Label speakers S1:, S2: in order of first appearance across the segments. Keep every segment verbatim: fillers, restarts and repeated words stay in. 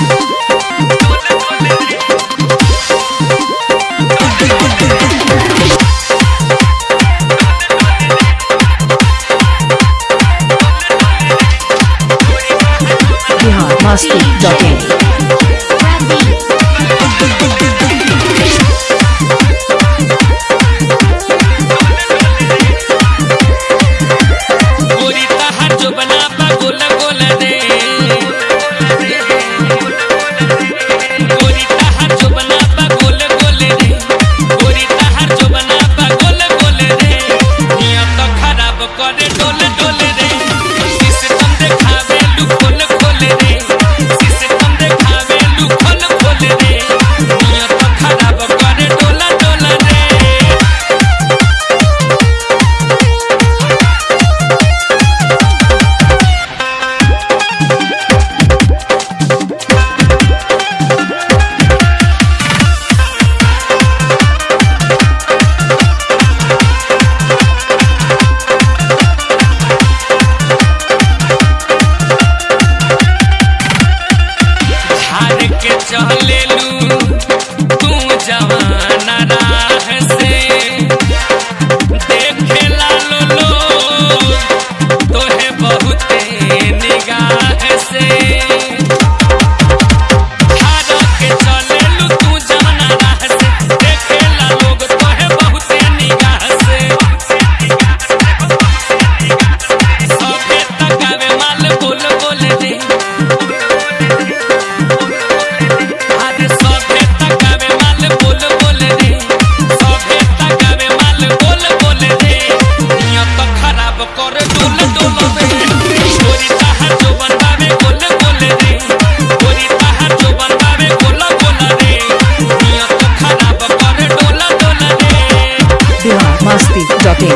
S1: Masti dot in. Masti dot in.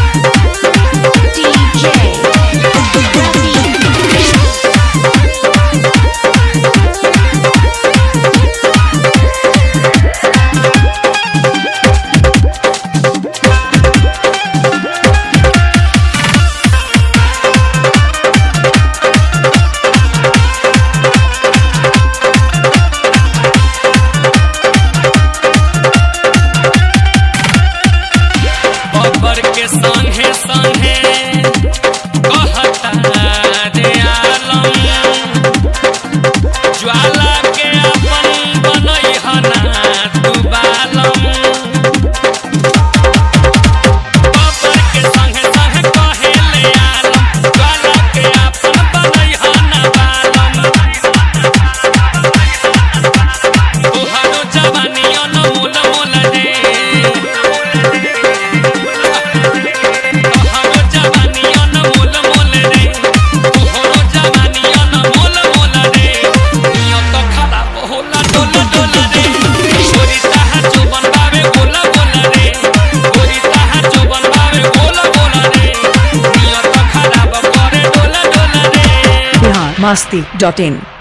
S2: संगे संगे कहता रे आलम ज्वाला के अपन बनई हना तू बालम बबर के संगे संगे कहे ले आलम ज्वाला के अपन बनई हना बालम तोहरो जवानी अनमोल मोल रे
S1: Masti dot in.